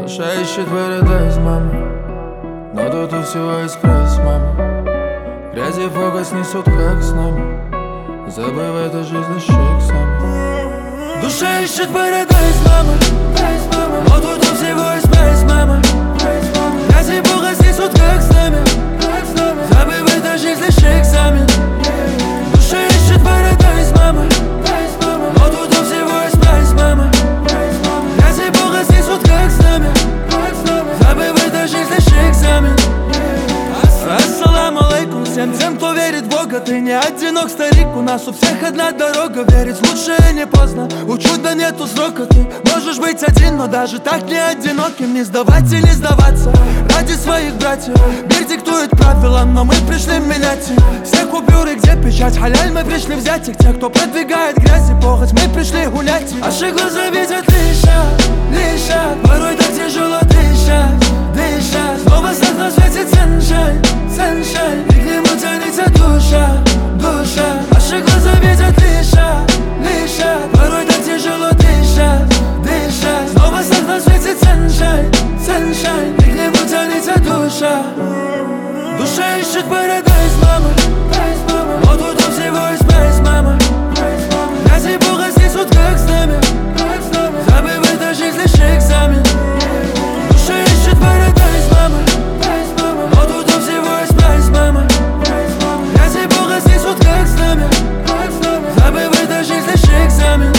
Душа ищет парадайз, мама, но тут у всего есть прайс, мама. Грязи фокус несут, как с нами, забывает о жизни шейк сами. Душа ищет парадайз, мама, но тут у всего есть прайс, мама. Грязи фокус несут, как с нами, забывает о жизни шейк сами. Душа ищет парадайз, мама, но тут у всего есть прайс, мама. Грязи фокус несут, как с нами, забывает о жизни шейк сами. Ассаламу алейкум всем тем, кто верит в Бога. Ты не одинок, старик, у нас у всех одна дорога. Верить лучше не поздно, у чуда нету срока. Ты можешь быть один, но даже так не одиноким. Не сдавать и не сдаваться ради своих братьев. Мир диктует правила, но мы пришли менять их. Все купюры, где печать, халяль, мы пришли взять их. Те, кто продвигает грязь и похоть, мы пришли гулять их. Наши глаза видят лишь, порой так тяжело дышать. Снова свет на свете sunshine, и к нему тянется душа. Наши глаза видят лишь, порой так тяжело дышать. Снова свет на свете sunshine, и к нему тянется душа. Душа ищет парадайз, мама, но тут у всего есть прайс, мама. Грязи Бога снесут, как с нами, забывает о жизни шейк сами. Душа ищет парадайз, мама, но тут у всего есть прайс, мама. Грязи Бога снесут, как с нами, забывает о жизни шейк сами.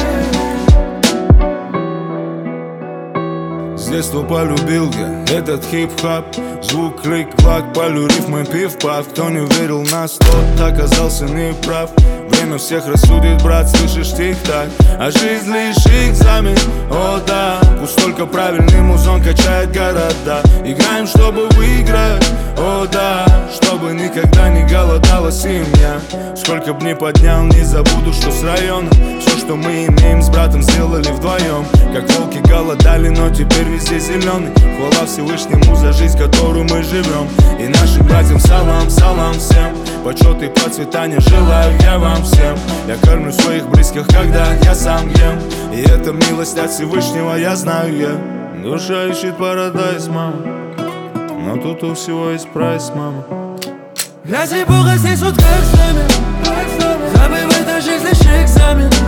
С детства полюбил я этот хип-хоп. Звук, клик, клак, полю рифмы, пив-пав. Кто не верил в нас, тот оказался неправ. Время всех рассудит, брат, слышишь тик-так. А жизнь лишь экзамен, о да. Пусть только правильный музон качает города. Играем, чтобы выиграть, о да. Чтобы никогда не голодала семья. Сколько б ни поднял, не забуду, что с района все, что мы имеем, с братом сделали вдвоем. Как волки голодали, но теперь везде зеленый. Хвала Всевышнему за жизнь, которую мы живем. И нашим братьям салам, салам всем. Почет и процветания желаю я вам всем. Я кормлю своих близких, когда я сам ем. И это милость от Всевышнего, я знаю я. Душа ищет парадайз, мама, но тут у всего есть прайс, мама. Грязи Бога снесут, как с нами, забывает о жизни шейк сами.